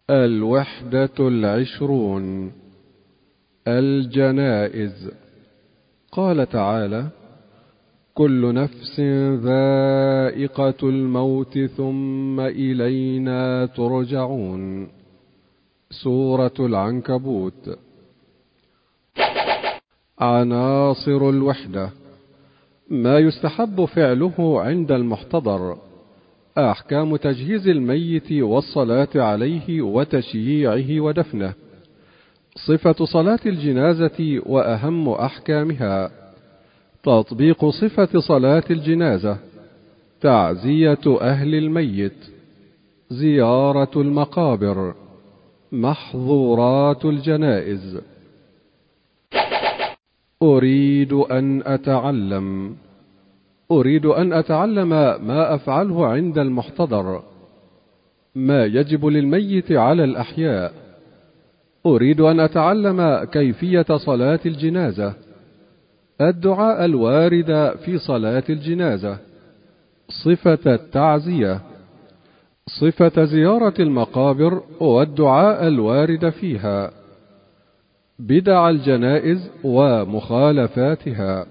الوحدة 20. الجنائز. قال تعالى: كل نفس ذائقة الموت ثم إلينا ترجعون. سورة العنكبوت. عناصر الوحدة: ما يستحب فعله عند المحتضر، أحكام تجهيز الميت والصلاة عليه وتشييعه ودفنه، صفة صلاة الجنازة وأهم أحكامها، تطبيق صفة صلاة الجنازة، تعزية أهل الميت، زيارة المقابر، محظورات الجنائز. أريد أن أتعلم ما أفعله عند المحتضر، ما يجب للميت على الأحياء. أريد أن أتعلم كيفية صلاة الجنازة، الدعاء الوارد في صلاة الجنازة، صفة التعزية، صفة زيارة المقابر والدعاء الوارد فيها، بدع الجنائز ومخالفاتها.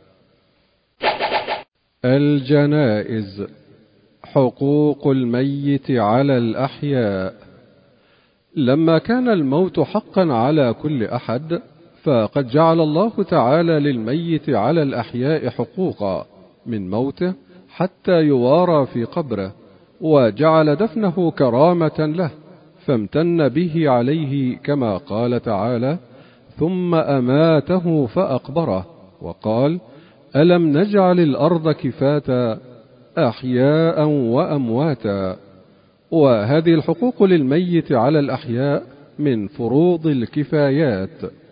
الجنائز: حقوق الميت على الأحياء. لما كان الموت حقا على كل أحد، فقد جعل الله تعالى للميت على الأحياء حقوقا من موته حتى يوارى في قبره، وجعل دفنه كرامة له، فامتن به عليه كما قال تعالى: ثم أماته فأقبره، وقال: ألم نجعل الأرض كفاتا أحياء وأمواتا. وهذه الحقوق للميت على الأحياء من فروض الكفايات.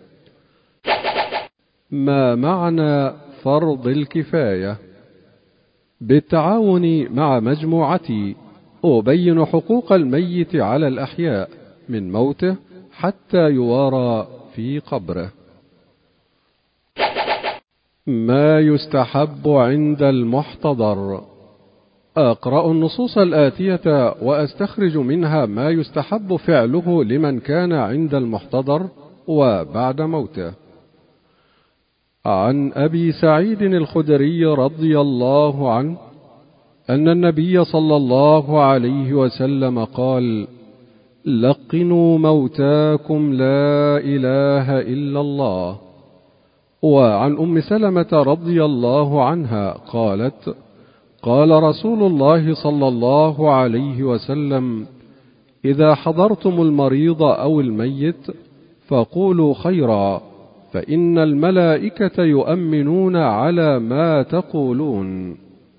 ما معنى فرض الكفاية؟ بالتعاون مع مجموعتي أبين حقوق الميت على الأحياء من موته حتى يوارى في قبره. ما يستحب عند المحتضر. أقرأ النصوص الآتية وأستخرج منها ما يستحب فعله لمن كان عند المحتضر وبعد موته. عن أبي سعيد الخدري رضي الله عنه أن النبي صلى الله عليه وسلم قال: لقنوا موتاكم لا إله إلا الله. وعن أم سلمة رضي الله عنها قالت: قال رسول الله صلى الله عليه وسلم: إذا حضرتم المريض أو الميت فقولوا خيرا، فإن الملائكة يؤمنون على ما تقولون.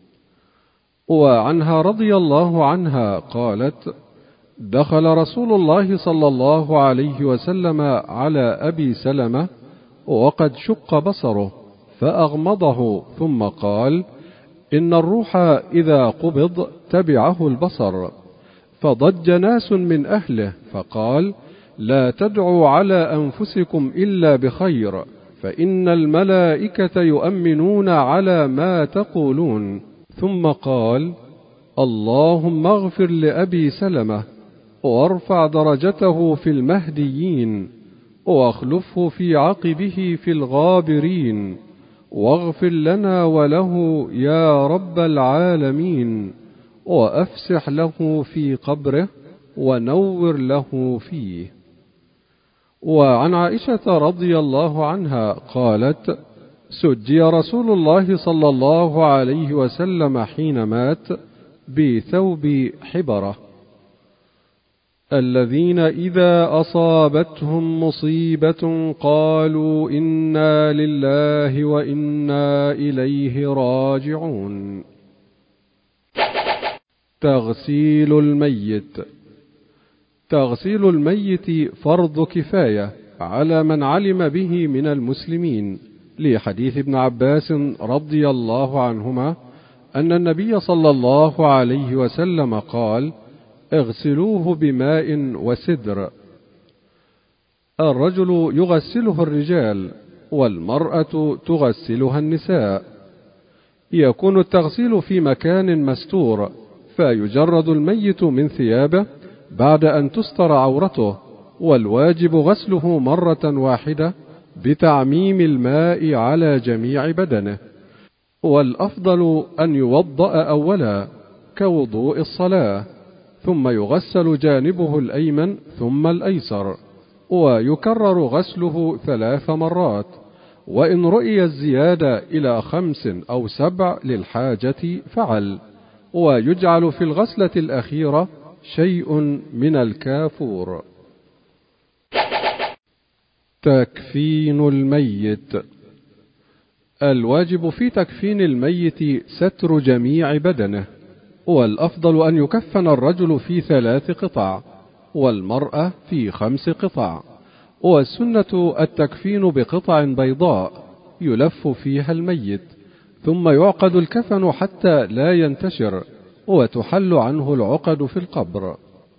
وعنها رضي الله عنها قالت: دخل رسول الله صلى الله عليه وسلم على أبي سلمة وقد شق بصره فأغمضه، ثم قال: إن الروح إذا قبض تبعه البصر. فضج ناس من أهله فقال: لا تدعوا على أنفسكم إلا بخير، فإن الملائكة يؤمنون على ما تقولون. ثم قال: اللهم اغفر لأبي سلمة وارفع درجته في المهديين، واخلفه في عقبه في الغابرين، واغفر لنا وله يا رب العالمين، وأفسح له في قبره ونور له فيه. وعن عائشة رضي الله عنها قالت: سجي رسول الله صلى الله عليه وسلم حين مات بثوب حبرة. الذين إذا أصابتهم مصيبة قالوا إنا لله وإنا إليه راجعون. تغسيل الميت. تغسيل الميت فرض كفاية على من علم به من المسلمين، لحديث ابن عباس رضي الله عنهما أن النبي صلى الله عليه وسلم قال: اغسلوه بماء وسدر. الرجل يغسله الرجال، والمرأة تغسلها النساء. يكون التغسيل في مكان مستور، فيجرد الميت من ثيابه بعد أن تستر عورته، والواجب غسله مرة واحدة بتعميم الماء على جميع بدنه، والأفضل أن يوضأ أولا كوضوء الصلاة، ثم يغسل جانبه الأيمن ثم الأيسر، ويكرر غسله 3 مرات، وإن رؤي الزيادة إلى 5 أو 7 للحاجة فعل، ويجعل في الغسلة الأخيرة شيء من الكافور. تكفين الميت. الواجب في تكفين الميت ستر جميع بدنه، والأفضل أن يكفن الرجل في 3 قطع، والمرأة في 5 قطع، والسنة التكفين بقطع بيضاء يلف فيها الميت، ثم يعقد الكفن حتى لا ينتشر، وتحل عنه العقد في القبر.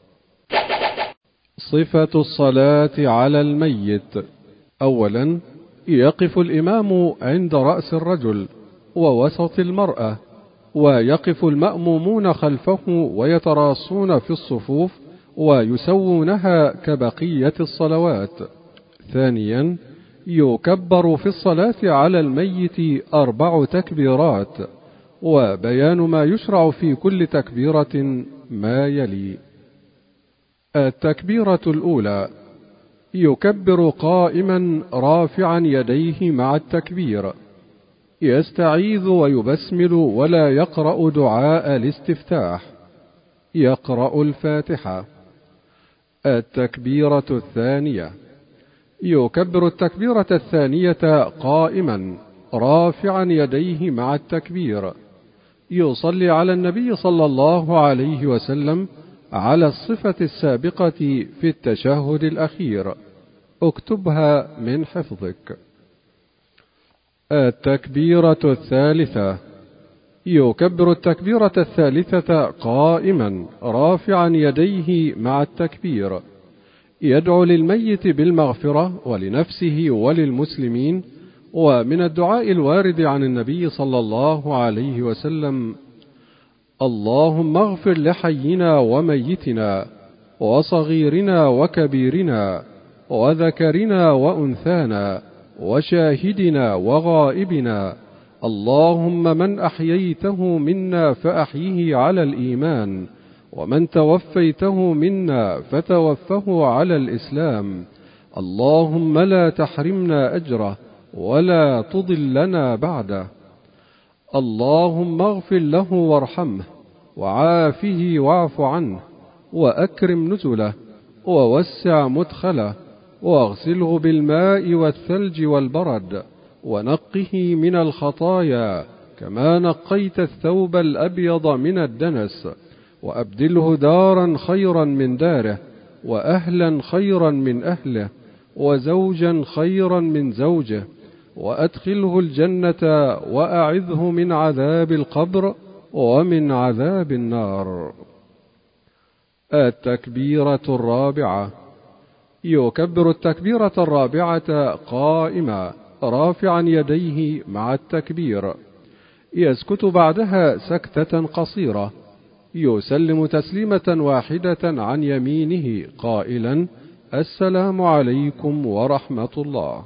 صفة الصلاة على الميت. أولا، يقف الإمام عند رأس الرجل ووسط المرأة، ويقف المأمومون خلفه ويتراصون في الصفوف ويسوونها كبقية الصلوات. ثانيا، يكبر في الصلاة على الميت 4 تكبيرات، وبيان ما يشرع في كل تكبيرة ما يلي. التكبيرة الأولى: يكبر قائما رافعا يديه مع التكبير، يستعيذ ويبسمل ولا يقرأ دعاء الاستفتاح، يقرأ الفاتحة. التكبيرة الثانية: يكبر التكبيرة الثانية قائما رافعا يديه مع التكبير، يصلي على النبي صلى الله عليه وسلم على الصفة السابقة في التشهد الأخير، اكتبها من حفظك. التكبيرة الثالثة: يكبر التكبيرة الثالثة قائما رافعا يديه مع التكبير، يدعو للميت بالمغفرة ولنفسه وللمسلمين، ومن الدعاء الوارد عن النبي صلى الله عليه وسلم: اللهم اغفر لحينا وميتنا وصغيرنا وكبيرنا وذكرنا وأنثانا وشاهدنا وغائبنا، اللهم من أحييته منا فأحيه على الإيمان، ومن توفيته منا فتوفه على الإسلام، اللهم لا تحرمنا أجره ولا تضلنا بعده، اللهم اغفر له وارحمه وعافه واعف عنه وأكرم نزله ووسع مدخله، واغسله بالماء والثلج والبرد، ونقه من الخطايا كما نقيت الثوب الأبيض من الدنس، وأبدله دارا خيرا من داره، وأهلا خيرا من أهله، وزوجا خيرا من زوجه، وأدخله الجنة، وأعذه من عذاب القبر ومن عذاب النار. التكبيرة الرابعة: يكبر التكبيرة الرابعة قائما رافعا يديه مع التكبير، يسكت بعدها سكتة قصيرة، يسلم تسليمة واحدة عن يمينه قائلا: السلام عليكم ورحمة الله.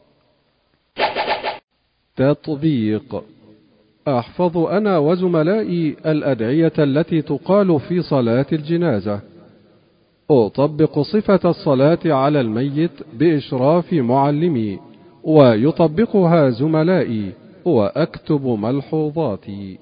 تطبيق: أحفظ أنا وزملائي الأدعية التي تقال في صلاة الجنازة، أطبق صفة الصلاة على الميت بإشراف معلمي، ويطبقها زملائي، وأكتب ملحوظاتي.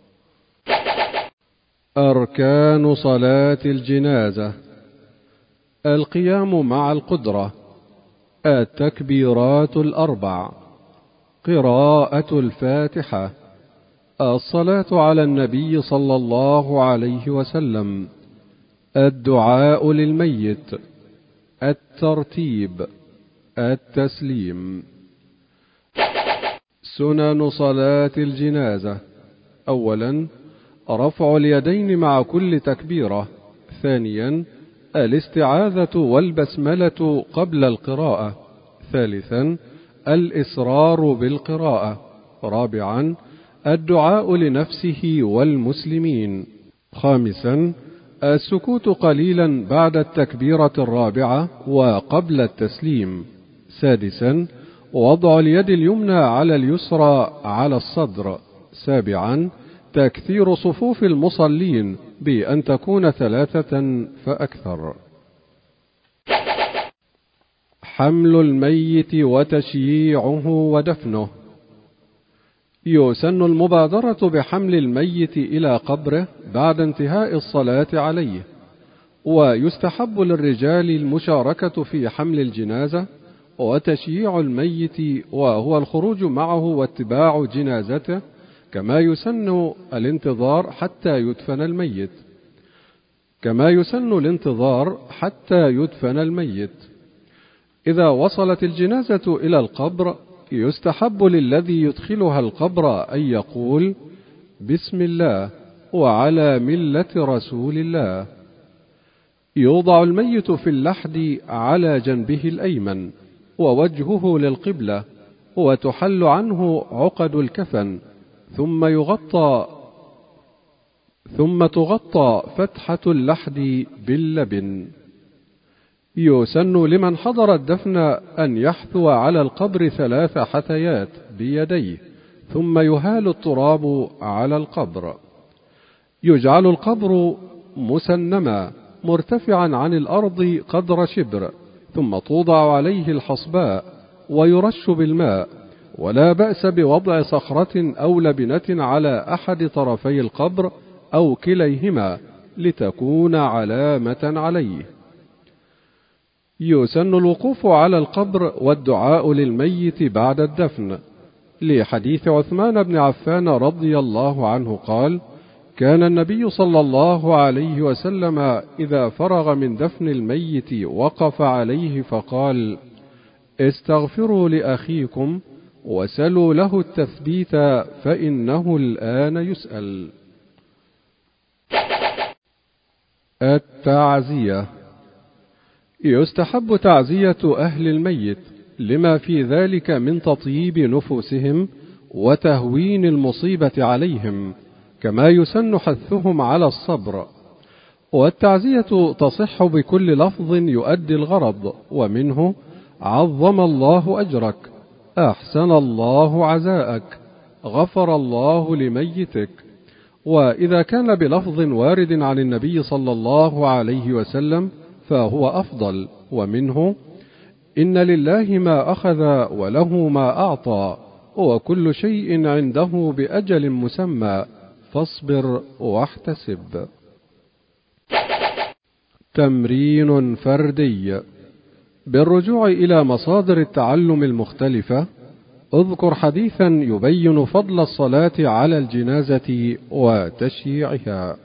أركان صلاة الجنازة: القيام مع القدرة، التكبيرات 4، قراءة الفاتحة، الصلاة على النبي صلى الله عليه وسلم، الدعاء للميت، الترتيب، التسليم. سنن صلاة الجنازة: أولا، رفع اليدين مع كل تكبيرة. ثانيا، الاستعاذة والبسملة قبل القراءة. ثالثا، الإسرار بالقراءة. رابعا، الدعاء لنفسه والمسلمين. خامسا، السكوت قليلا بعد التكبيرة الرابعة وقبل التسليم. 6. وضع اليد اليمنى على اليسرى على الصدر. 7. تكثير صفوف المصلين بأن تكون 3 فأكثر. حمل الميت وتشييعه ودفنه. يسن المبادرة بحمل الميت إلى قبره بعد انتهاء الصلاة عليه، ويستحب للرجال المشاركة في حمل الجنازة وتشييع الميت وهو الخروج معه واتباع جنازته، كما يسن الانتظار حتى يدفن الميت. إذا وصلت الجنازة إلى القبر يستحب للذي يدخلها القبر أن يقول: بسم الله وعلى ملة رسول الله. يوضع الميت في اللحد على جنبه الأيمن ووجهه للقبلة، وتحل عنه عقد الكفن، ثم تغطى فتحة اللحد باللبن. يسن لمن حضر الدفن أن يحثو على القبر 3 حثيات بيديه، ثم يهال التراب على القبر. يجعل القبر مسنما مرتفعا عن الأرض قدر شبر، ثم توضع عليه الحصباء ويرش بالماء، ولا بأس بوضع صخرة أو لبنة على أحد طرفي القبر أو كليهما لتكون علامة عليه. يسن الوقوف على القبر والدعاء للميت بعد الدفن، لحديث عثمان بن عفان رضي الله عنه قال: كان النبي صلى الله عليه وسلم إذا فرغ من دفن الميت وقف عليه فقال: استغفروا لأخيكم وسلوا له التثبيت فإنه الآن يسأل. التعزية. يستحب تعزية أهل الميت لما في ذلك من تطييب نفوسهم وتهوين المصيبة عليهم، كما يسن حثهم على الصبر. والتعزية تصح بكل لفظ يؤدي الغرض، ومنه: عظم الله أجرك، أحسن الله عزاءك، غفر الله لميتك. وإذا كان بلفظ وارد عن النبي صلى الله عليه وسلم فهو أفضل، ومنه: إن لله ما أخذ وله ما أعطى، وكل شيء عنده بأجل مسمى، فاصبر واحتسب. تمرين فردي. بالرجوع إلى مصادر التعلم المختلفة، اذكر حديثا يبين فضل الصلاة على الجنازة وتشييعها.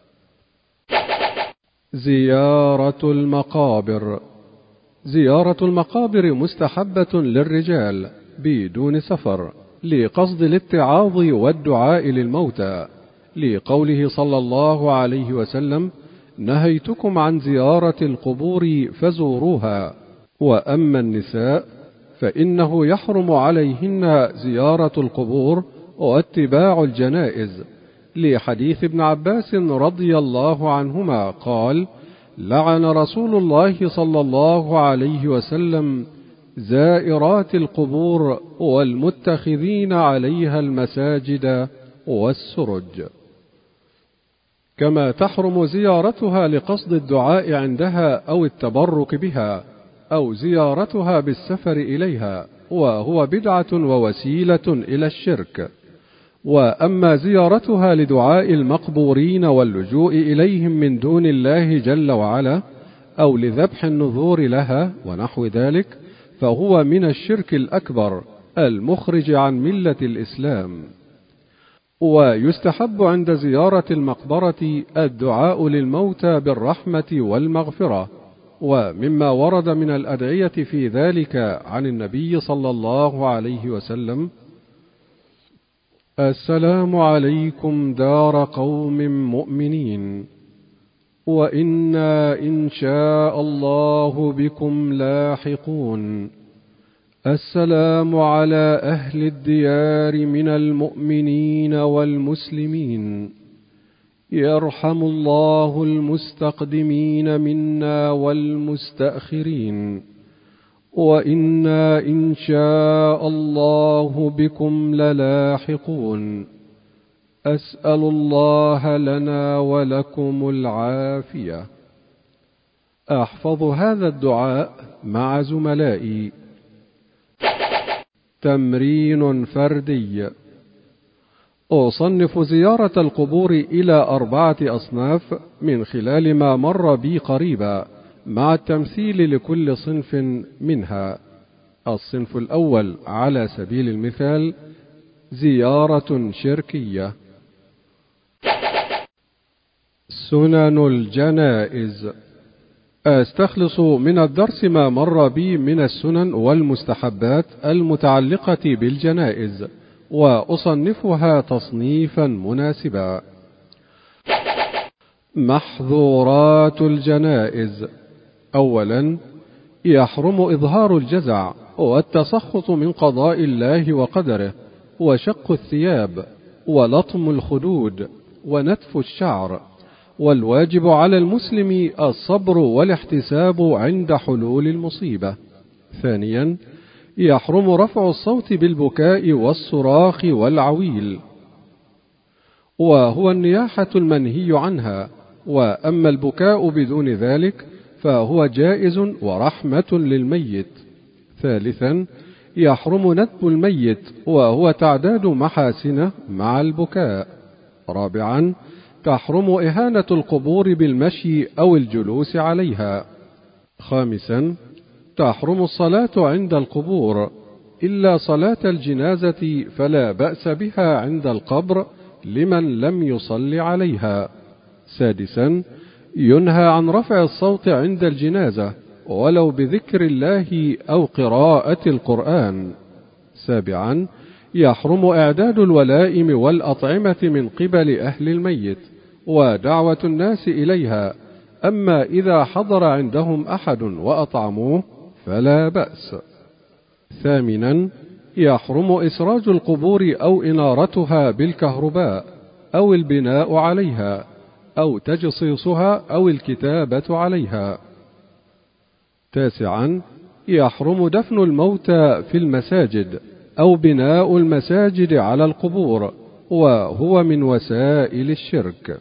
زيارة المقابر. زيارة المقابر مستحبة للرجال بدون سفر، لقصد الاتعاظ والدعاء للموتى، لقوله صلى الله عليه وسلم: نهيتكم عن زيارة القبور فزوروها. وأما النساء فإنه يحرم عليهن زيارة القبور واتباع الجنائز، لحديث ابن عباس رضي الله عنهما قال: لعن رسول الله صلى الله عليه وسلم زائرات القبور والمتخذين عليها المساجد والسرج. كما تحرم زيارتها لقصد الدعاء عندها أو التبرك بها، أو زيارتها بالسفر إليها، وهو بدعة ووسيلة إلى الشرك. وأما زيارتها لدعاء المقبورين واللجوء إليهم من دون الله جل وعلا، أو لذبح النذور لها ونحو ذلك، فهو من الشرك الأكبر المخرج عن ملة الإسلام. ويستحب عند زيارة المقبرة الدعاء للموتى بالرحمة والمغفرة، ومما ورد من الأدعية في ذلك عن النبي صلى الله عليه وسلم: السلام عليكم دار قوم مؤمنين، وإنا إن شاء الله بكم لاحقون. السلام على أهل الديار من المؤمنين والمسلمين، يرحم الله المستقدمين منا والمستأخرين، وإنا إن شاء الله بكم للاحقون. أسأل الله لنا ولكم العافية. أحفظ هذا الدعاء مع زملائي. تمرين فردي. أصنف زيارة القبور إلى 4 أصناف من خلال ما مر بي قريبا، مع التمثيل لكل صنف منها. الصنف الأول على سبيل المثال: زيارة شركية. سنن الجنائز. أستخلص من الدرس ما مر بي من السنن والمستحبات المتعلقة بالجنائز، وأصنفها تصنيفا مناسبا. محظورات الجنائز. أولا، يحرم إظهار الجزع والتسخط من قضاء الله وقدره، وشق الثياب، ولطم الخدود، ونتف الشعر. والواجب على المسلم الصبر والاحتساب عند حلول المصيبة. ثانيا، يحرم رفع الصوت بالبكاء والصراخ والعويل، وهو النياحة المنهي عنها، وأما البكاء بدون ذلك فهو جائز ورحمة للميت. ثالثا، يحرم ندب الميت، وهو تعداد محاسنه مع البكاء. رابعا، تحرم إهانة القبور بالمشي أو الجلوس عليها. خامسا، تحرم الصلاة عند القبور، إلا صلاة الجنازة فلا بأس بها عند القبر لمن لم يصل عليها. سادسا، ينهى عن رفع الصوت عند الجنازة ولو بذكر الله أو قراءة القرآن. سابعا، يحرم إعداد الولائم والأطعمة من قبل أهل الميت ودعوة الناس إليها، أما إذا حضر عندهم أحد وأطعموه فلا بأس. ثامنا، يحرم إسراج القبور أو إنارتها بالكهرباء أو البناء عليها أو تجصيصها أو الكتابة عليها. تاسعا، يحرم دفن الموتى في المساجد أو بناء المساجد على القبور، وهو من وسائل الشرك.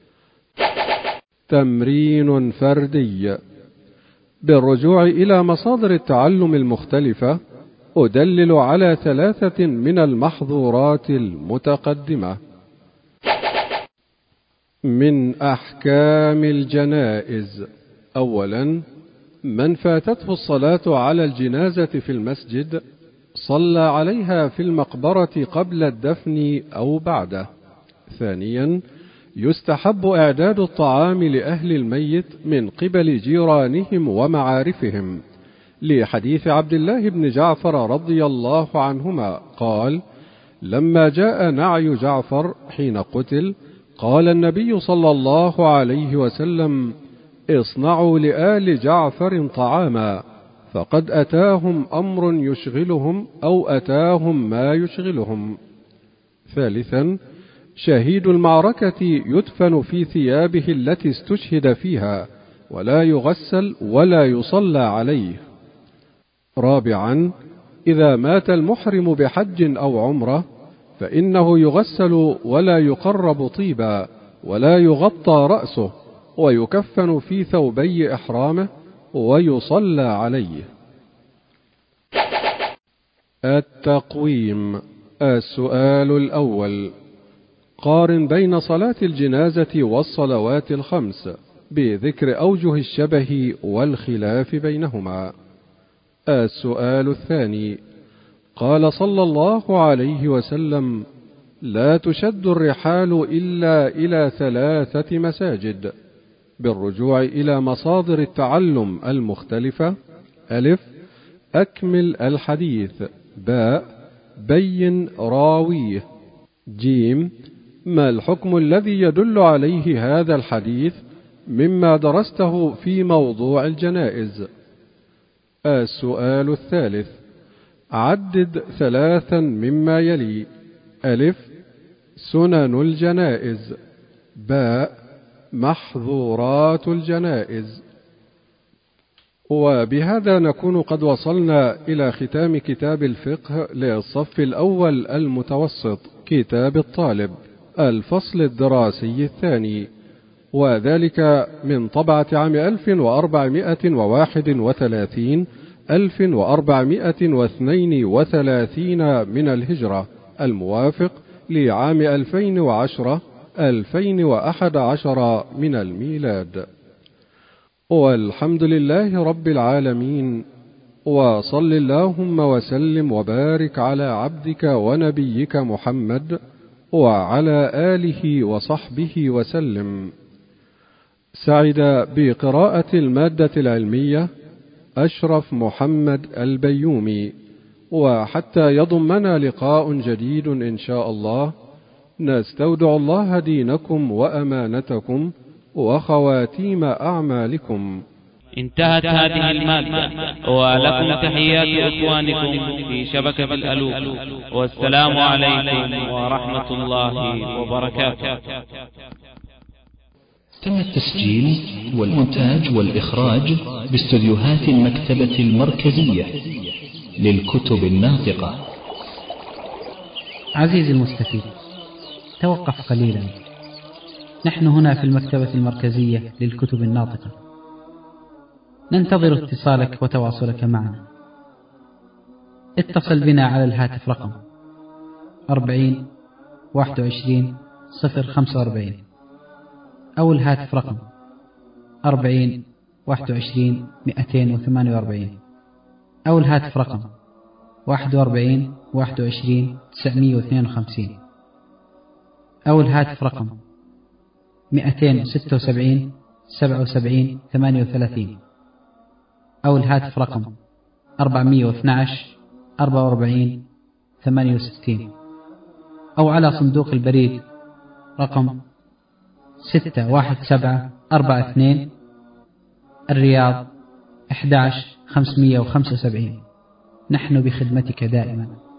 تمرين فردي. بالرجوع إلى مصادر التعلم المختلفة، أدلل على 3 من المحظورات المتقدمة. من أحكام الجنائز. أولا، من فاتته الصلاة على الجنازة في المسجد صلى عليها في المقبرة قبل الدفن أو بعده. ثانيا، يستحب إعداد الطعام لأهل الميت من قبل جيرانهم ومعارفهم، لحديث عبد الله بن جعفر رضي الله عنهما قال: لما جاء نعي جعفر حين قتل، قال النبي صلى الله عليه وسلم: اصنعوا لآل جعفر طعاما، فقد أتاهم أمر يشغلهم أو أتاهم ما يشغلهم. ثالثا، شهيد المعركة يدفن في ثيابه التي استشهد فيها، ولا يغسل ولا يصلى عليه. رابعا، إذا مات المحرم بحج أو عمرة فإنه يغسل ولا يقرب طيبا، ولا يغطى رأسه، ويكفن في ثوبي إحرامه، ويصلى عليه. التقويم. السؤال الأول: قارن بين صلاة الجنازة والصلوات الخمس بذكر أوجه الشبه والخلاف بينهما. السؤال الثاني: قال صلى الله عليه وسلم: لا تشد الرحال إلا إلى 3 مساجد. بالرجوع إلى مصادر التعلم المختلفة: أ. أكمل الحديث. ب. بين راويه. ج. ما الحكم الذي يدل عليه هذا الحديث مما درسته في موضوع الجنائز؟ السؤال الثالث: عدد 3 مما يلي: أ. سنن الجنائز. باء محظورات الجنائز. وبهذا نكون قد وصلنا إلى ختام كتاب الفقه للصف الأول المتوسط، كتاب الطالب، الفصل الدراسي الثاني، وذلك من طبعة عام 1432 من الهجرة، الموافق لعام 2011 من الميلاد. والحمد لله رب العالمين، وصل اللهم وسلم وبارك على عبدك ونبيك محمد وعلى آله وصحبه وسلم. سعد بقراءة المادة العلمية أشرف محمد البيومي. وحتى يضمنا لقاء جديد إن شاء الله، نستودع الله دينكم وأمانتكم وخواتيم أعمالكم. انتهت هذه المادة، ولكم تحيات إخوانكم في شبكة الألوف، والسلام عليكم ورحمة الله وبركاته. تم التسجيل والمونتاج والإخراج باستديوهات المكتبة المركزية للكتب الناطقة. عزيزي المستفيد، توقف قليلا. نحن هنا في المكتبة المركزية للكتب الناطقة، ننتظر اتصالك وتواصلك معنا. اتصل بنا على الهاتف رقم 40 21 045 أو الهاتف رقم 40 21 248 أو الهاتف رقم 41 21 952 أو الهاتف رقم 276 77 38 أو الهاتف رقم 412 44 68 أو على صندوق البريد رقم 61742 الرياض 11575. نحن بخدمتك دائما.